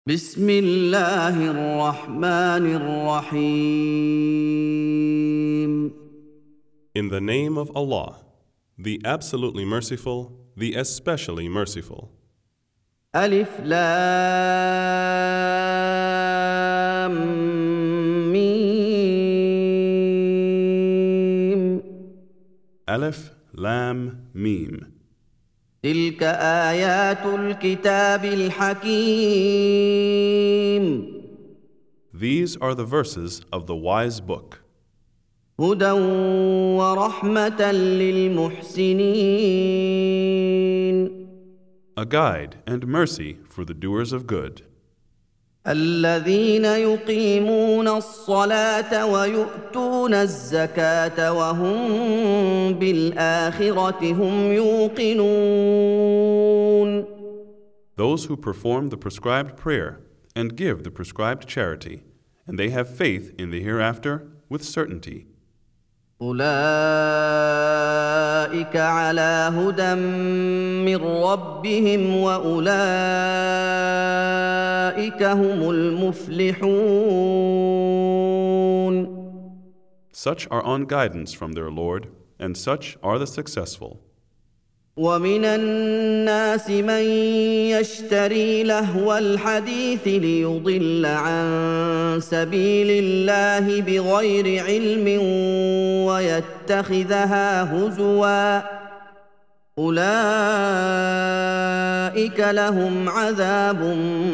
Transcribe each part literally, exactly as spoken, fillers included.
بسم الله الرحمن الرحيم. In the name of Allah, the absolutely merciful, the especially merciful. ألف لام ميم. Aleph, Lam, Mim. تلك آيات الكتاب الحكيم. These are the verses of the wise book, هدى ورحمة للمحسنين. a guide and mercy for the doers of good, الذين يقيمون الصلاة ويؤتون الزكاة وهم بالآخرة هم يوقنون. those who perform the prescribed prayer and give the prescribed charity, and they have faith in the hereafter with certainty. أولئك على هدى من ربهم وأولئك هم المفلحون. Such are on guidance from their Lord, and such are the successful. ومن الناس من يشتري لهو الحديث ليضل عن سبيل الله بغير علم ويتخذها هزوا أولئك لهم عذاب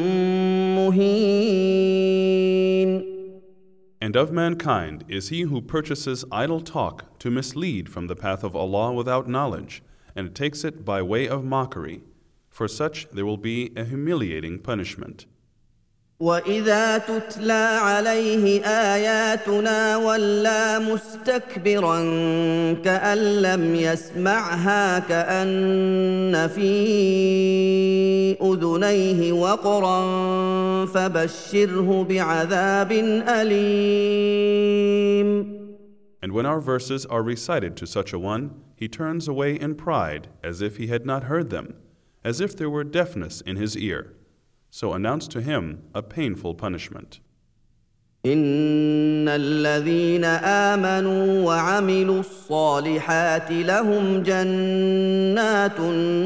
مهين. And of mankind is he who purchases idle talk to mislead from the path of Allah without knowledge, and takes it by way of mockery. For such there will be a humiliating punishment. وَإِذَا تُتْلَى عَلَيْهِ آيَاتُنَا وَلَّى مُسْتَكْبِرًا كَأَن لَّمْ يَسْمَعْهَا كَأَنَّ فِي أُذُنَيْهِ وَقْرًا فَبَشِّرْهُ بِعَذَابٍ أَلِيمٍ. And when our verses are recited to such a one, he turns away in pride as if he had not heard them, as if there were deafness in his ear. So announce to him a painful punishment. إن الذين آمنوا وعملوا الصالحات لهم جنات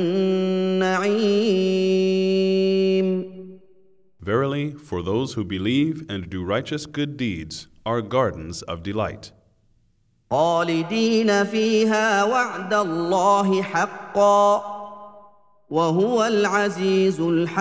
النعيم. Verily, for those who believe and do righteous good deeds are gardens of delight, خالدين فيها وعد الله حقا وهو العزيز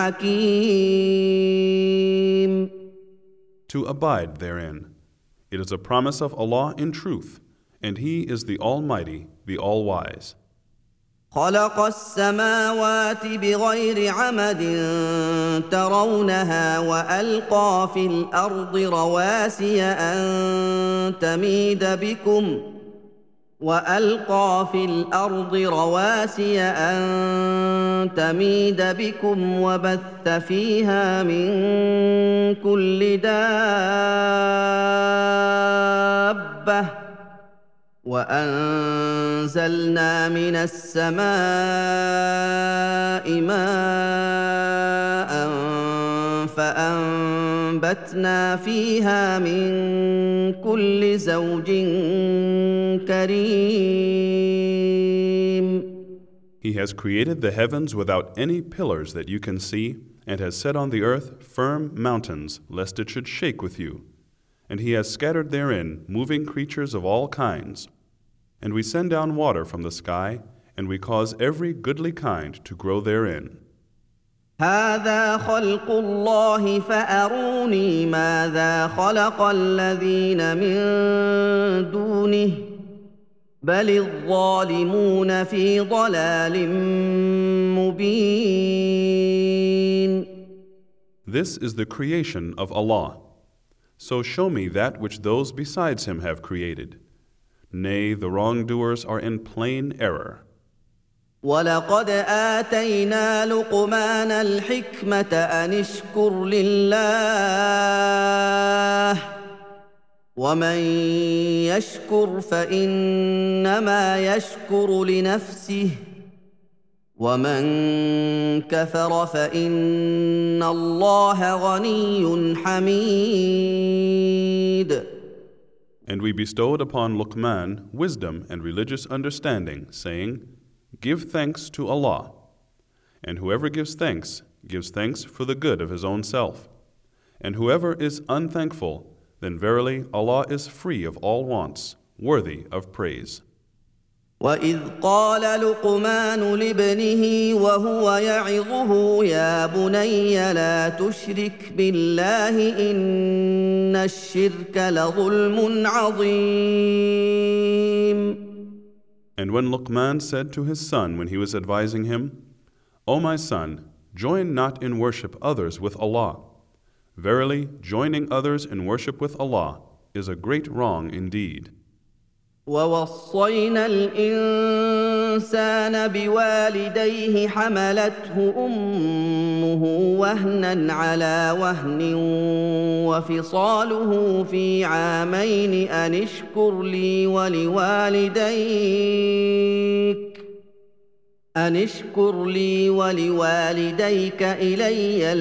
الحكيم. to abide therein. It is a promise of Allah in truth, and He is the Almighty, the All-Wise. خلق السماوات بغير عمد ترونها وألقى في الأرض رواسي أن تميد بكم وألقى في الأرض رواسي أن تميد بكم وبث فيها من كل دابة وأنزلنا من السماء ماء فأنبتنا فيها من كل زوج كريم. He has created the heavens without any pillars that you can see, and has set on the earth firm mountains, lest it should shake with you. And He has scattered therein moving creatures of all kinds. And we send down water from the sky, and we cause every goodly kind to grow therein. هذا خلق الله فأروني ماذا خلق الذين من دونه بل الظالمون في ضلال مبين. This is the creation of Allah. So show me that which those besides Him have created. Nay, the wrongdoers are in plain error. ولقد آتينا لقمان الحكمة أن اشكر لله ومن يشكر فإنما يشكر لنفسه ومن كفر فإن الله غني حميد. And we bestowed upon Luqman wisdom and religious understanding, saying, Give thanks to Allah. And whoever gives thanks, gives thanks for the good of his own self. And whoever is unthankful, then verily Allah is free of all wants, worthy of praise. وَإِذْ قَالَ لُقْمَانُ لِابْنِهِ وَهُوَ يَعِظُهُ يَا بُنَيَّ لَا تُشْرِكْ بِاللَّهِ إِنَّ الشِّرْكَ لَظُلْمٌ عَظِيمٌ. And when Luqman said to his son when he was advising him, O my son, join not in worship others with Allah. Verily, joining others in worship with Allah is a great wrong indeed. وَوَصَّيْنَا الْإِنسَانَ بِوَالِدَيْهِ حَمَلَتْهُ أُمُّهُ وَهْنًا عَلَى وَهْنٍ وَفِصَالُهُ فِي عَامَيْنِ أَنِ اشْكُرْ لِي وَلِوَالِدَيْكَ أَنِ اشْكُرْ لِي وَلِوَالِدَيْكَ إِلَيَّ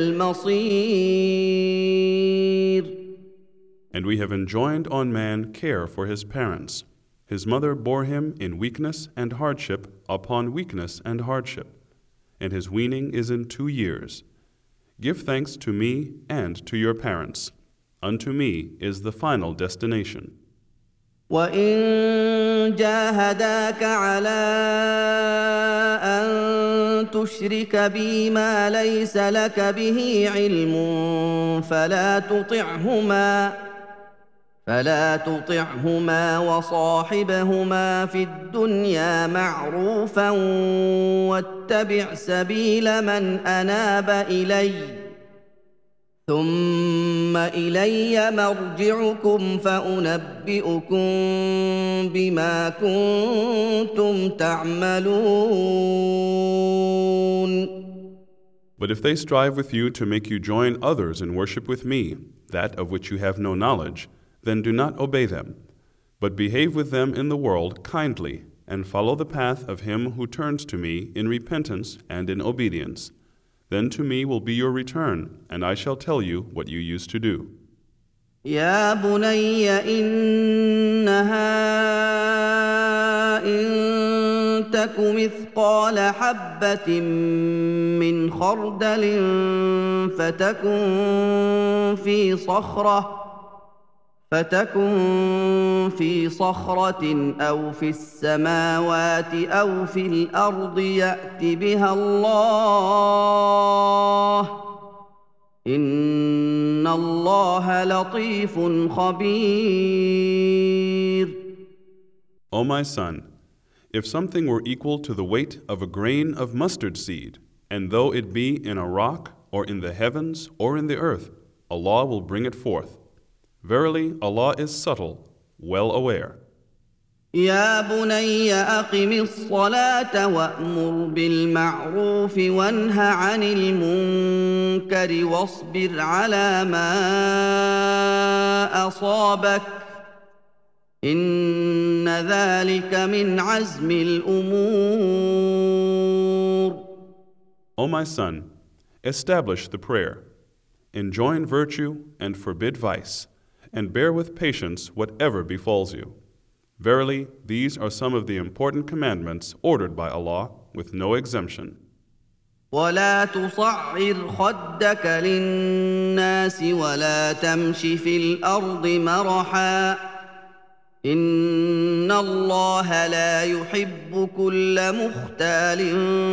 الْمَصِيرُ. And we have enjoined on man care for his parents. His mother bore him in weakness and hardship upon weakness and hardship, and his weaning is in two years. Give thanks to me and to your parents. Unto me is the final destination. وَإِن جَاهَدَاكَ عَلَىٰ أَن تُشْرِكَ بِي مَا لَيْسَ لَكَ بِهِ عِلْمٌ فَلَا تُطِعْهُمَا فلا تطعهما وصاحبهما في الدنيا معروفا واتبع سبيل من أناب إلي ثم إلي مرجعكم فأنبئكم بما كنتم تعملون. But if they strive with you to make you join others in worship with me, that of which you have no knowledge, then do not obey them, but behave with them in the world kindly, and follow the path of him who turns to me in repentance and in obedience. Then to me will be your return, and I shall tell you what you used to do. يا بني إنها إن تك مثقال حبة من خردل فتكن في صخرة فتكن في صخرة أو في السماوات أو في الأرض يأت بها الله إن الله لطيف خبير. O my son, if something were equal to the weight of a grain of mustard seed, and though it be in a rock or in the heavens or in the earth, Allah will bring it forth. Verily, Allah is subtle, well aware. يا بني أقم الصلاة وأمر بالمعروف وانه عن المنكر واصبر على ما أصابك إن ذلك من عزم الأمور. O my son, establish the prayer, enjoin virtue and forbid vice, and bear with patience whatever befalls you. Verily, these are some of the important commandments ordered by Allah with no exemption. ولا تصعر خدك للناس ولا تمش في الأرض مرحا إن الله لا يحب كل مختال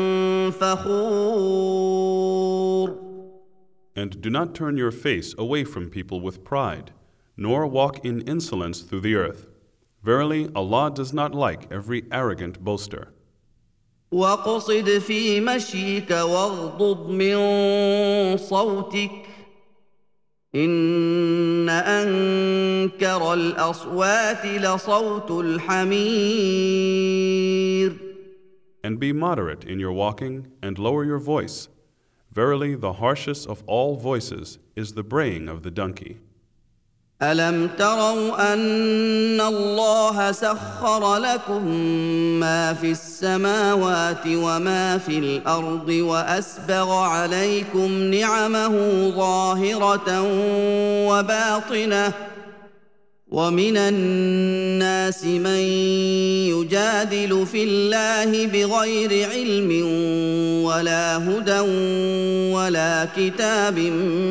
فخور. And do not turn your face away from people with pride, nor walk in insolence through the earth. Verily, Allah does not like every arrogant boaster. وَاقْصِدْ فِي مَشْيِكَ وَاغْضُضْ مِنْ صَوْتِكَ إِنَّ أَنكَرَ الْأَصْوَاتِ لَصَوْتُ الْحَمِيرِ. And be moderate in your walking, and lower your voice. Verily, the harshest of all voices is the braying of the donkey. ألم تروا أن الله سخر لكم ما في السماوات وما في الأرض وأسبغ عليكم نعمه ظاهرة وباطنة ومن الناس من يجادل في الله بغير علم ولا هدى ولا كتاب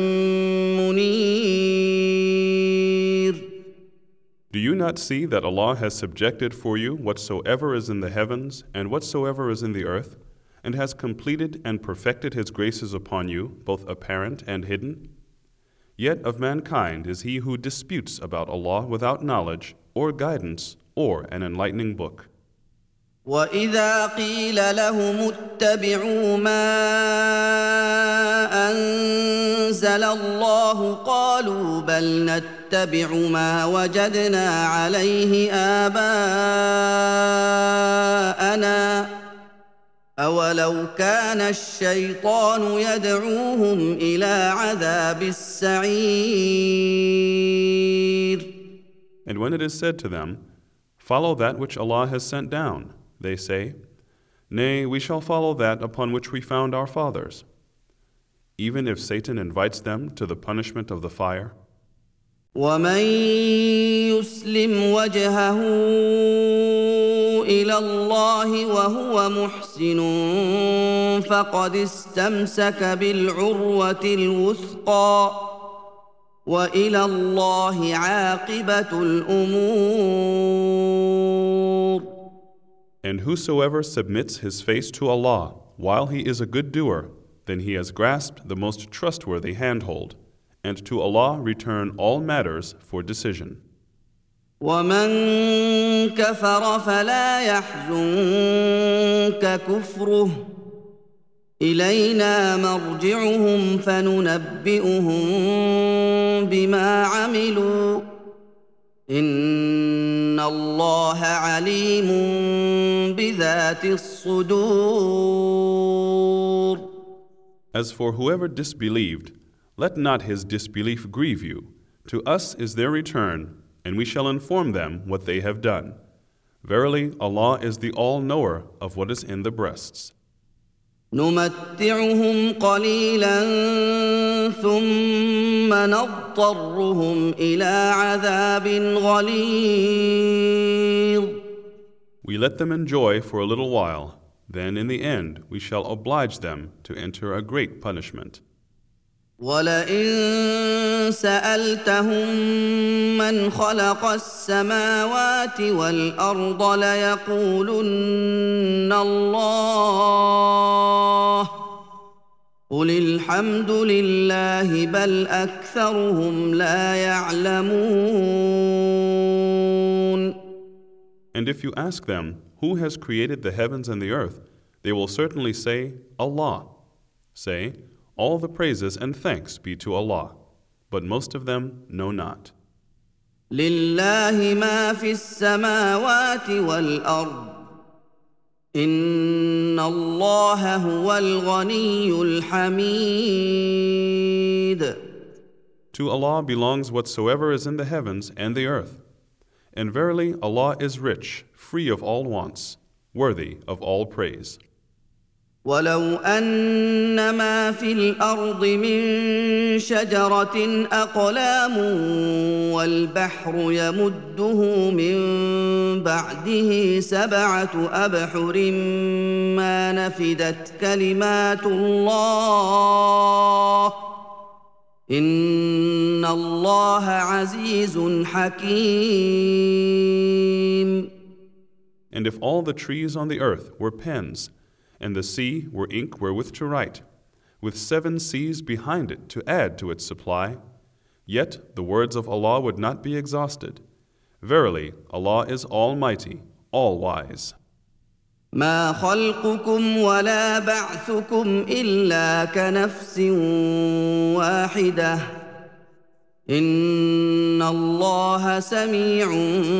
منير. Do you not see that Allah has subjected for you whatsoever is in the heavens and whatsoever is in the earth, and has completed and perfected His graces upon you, both apparent and hidden? Yet of mankind is he who disputes about Allah without knowledge or guidance or an enlightening book. وَإِذَا قِيلَ لَهُمُ اتَّبِعُوا مَا أَنزَلَ اللَّهُ قَالُوا بَلْ نَتَّبِعُ مَا وَجَدْنَا عَلَيْهِ آبَاءَنَا أَوَلَوْ كَانَ الشَّيْطَانُ يَدْعُوهُمْ إِلَىٰ عَذَابِ السَّعِيرِ. And when it is said to them, "Follow that which Allah has sent down," they say, "Nay, we shall follow that upon which we found our fathers." Even if Satan invites them to the punishment of the fire. وَمَن يُسْلِمْ وَجْهَهُ إِلَى اللَّهِ وَهُوَ مُحْسِنٌ فَقَدِ اسْتَمْسَكَ بِالْعُرْوَةِ الْوُثْقَىٰ وَإِلَى اللَّهِ عَاقِبَةُ الْأُمُورِ. And whosoever submits his face to Allah while he is a good doer, then he has grasped the most trustworthy handhold, and to Allah return all matters for decision. وَمَن كَفَرَ فَلَا يَحْزُنكَ كُفْرُهُ إِلَيْنَا مَرْجِعُهُمْ فَنُنَبِّئُهُم بِمَا عَمِلُوا إِنَّ اللَّهَ عَلِيمٌ بِذَاتِ الصُّدُورِ. As for whoever disbelieved, let not his disbelief grieve you. To us is their return, and we shall inform them what they have done. Verily, Allah is the all-knower of what is in the breasts. نُمَتِّعُهُمْ قَلِيلًا ثُمَّ نَضْطَرُّهُمْ إِلَىٰ عَذَابٍ غَلِيظٍ. We let them enjoy for a little while, then in the end we shall oblige them to enter a great punishment. وَلَئِن سَأَلْتَهُم مَّنْ خَلَقَ السَّمَاوَاتِ وَالْأَرْضَ لَيَقُولُنَّ اللَّهُ قُلِ الْحَمْدُ لِلَّهِ بَلْ أَكْثَرُهُمْ لَا يَعْلَمُونَ. And if you ask them, who has created the heavens and the earth, they will certainly say, Allah. Say, all the praises and thanks be to Allah, but most of them know not. لِلَّهِ مَا فِي السَّمَاوَاتِ وَالْأَرْضِ إِنَّ اللَّهَ هُوَ الْغَنِيُّ الْحَمِيدُ. To Allah belongs whatsoever is in the heavens and the earth. And verily, Allah is rich, free of all wants, worthy of all praise. وَلَوْ أَنَّ مَا فِي الْأَرْضِ مِن شَجَرَةٍ أَقْلَامٌ وَالْبَحْرُ يَمُدُّهُ مِن بَعْدِهِ سَبْعَةُ أَبْحُرٍ مَّا نَفِدَتْ كَلِمَاتُ اللَّهِ إِنَّ اللَّهَ عَزِيزٌ حَكِيمٌ. And if all the trees on the earth were pens, and the sea were ink wherewith to write, with seven seas behind it to add to its supply, yet the words of Allah would not be exhausted. Verily, Allah is Almighty, All-Wise. ما خلقكم ولا بعثكم إلا كنفس واحدة إن الله سميع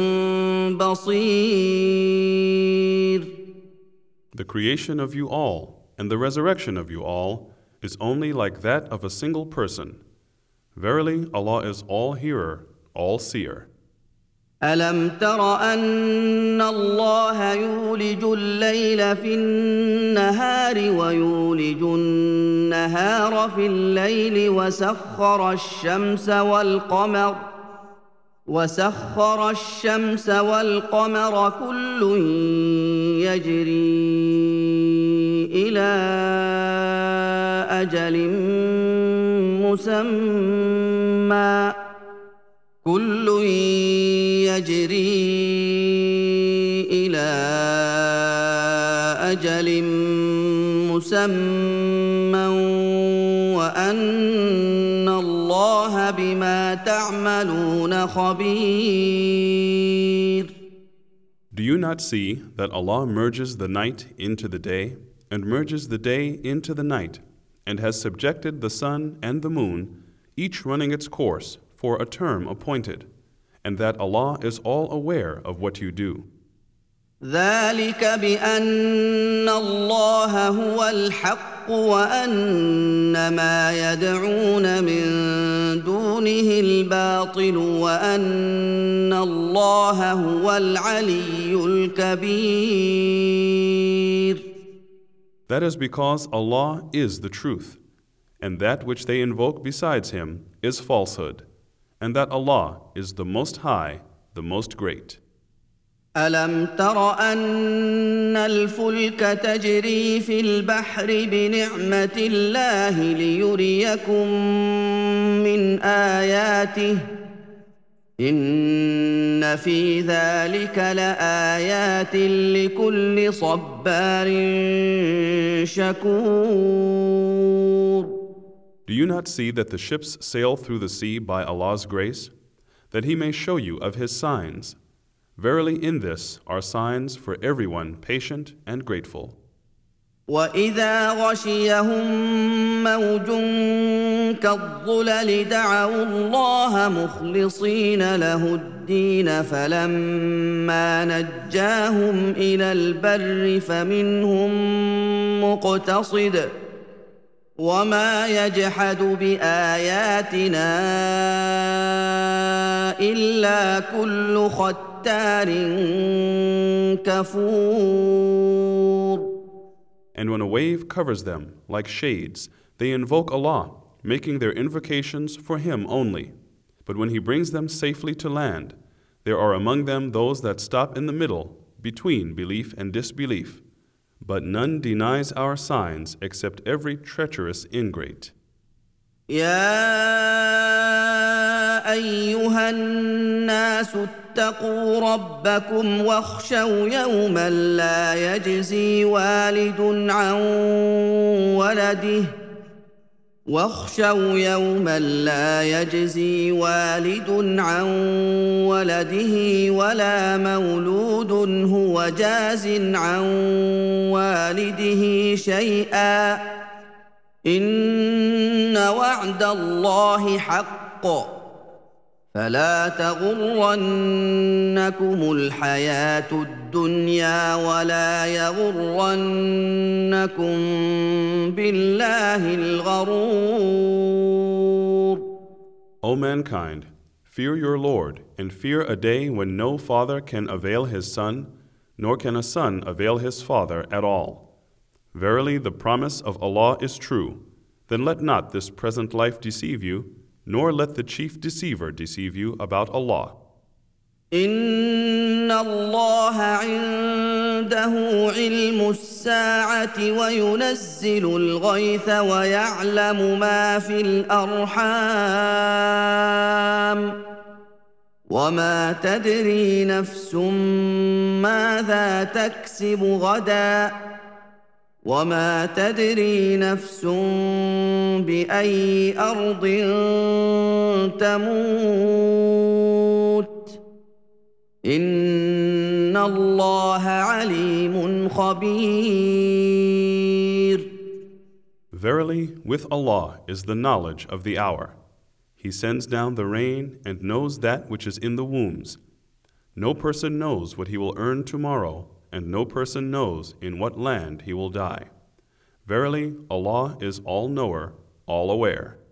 بصير. The creation of you all and the resurrection of you all is only like that of a single person. Verily, Allah is all-hearer, all-seer. ألم تر أن الله يولج الليل في النهار ويولج النهار في الليل وسخر الشمس والقمر وسخر الشمس والقمر كل يجري إلى أجل مسمى كل يجري إلى أجل مسمى وأن الله بما تعملون خبير. Do you not see that Allah merges the night into the day and merges the day into the night and has subjected the sun and the moon, each running its course for a term appointed, and that Allah is all aware of what you do? ذلك بأن الله هو الحق وأن ما يدعون من دونه الباطل وأن الله هو العلي الكبير. That is because Allah is the truth, and that which they invoke besides Him is falsehood, and that Allah is the Most High, the Most Great. ألم تر أن الفلك تجري في البحر بنعمة الله ليريكم من آياته إن في ذلك لآيات لكل صبار شكور. Do you not see that the ships sail through the sea by Allah's grace, that He may show you of His signs? Verily in this are signs for everyone patient and grateful. وَإِذَا غَشِيَهُم مَّوْجٌ كَالظُّلَلِ دَعَوُا اللَّهَ مُخْلِصِينَ لَهُ الدِّينَ فَلَمَّا نَجَّاهُمْ إِلَى الْبَرِّ فَمِنْهُم مُّقْتَصِدٌ وَمَا يَجْحَدُ بِآيَاتِنَا إِلَّا كُلُّ خَتَّارٍ كَفُورٍ. And when a wave covers them like shades, they invoke Allah, making their invocations for Him only. But when He brings them safely to land, there are among them those that stop in the middle, between belief and disbelief. But none denies our signs except every treacherous ingrate. يا أيها الناس اتقوا ربكم واخشوا يوما لا يجزي والد عن ولده واخشوا يوما لا يجزي والد عن ولده ولا مولود هو جاز عن والده شيئا إن وعد الله حق فلا تغرنكم الحياة الدنيا ولا يغرنكم بالله الغرور. O mankind, fear your Lord, and fear a day when no father can avail his son, nor can a son avail his father at all. Verily, the promise of Allah is true. Then let not this present life deceive you, nor let the chief deceiver deceive you about Allah. إن الله عنده علم الساعة وينزل الغيث ويعلم ما في الأرحام وما تدري نفس ماذا تكسب غدا وما تدري نفس بأي أرض تموت إن الله عليم خبير. Verily, with Allah is the knowledge of the hour. He sends down the rain and knows that which is in the wombs. No person knows what he will earn tomorrow, and no person knows in what land he will die. Verily, Allah is all-knower, all-aware.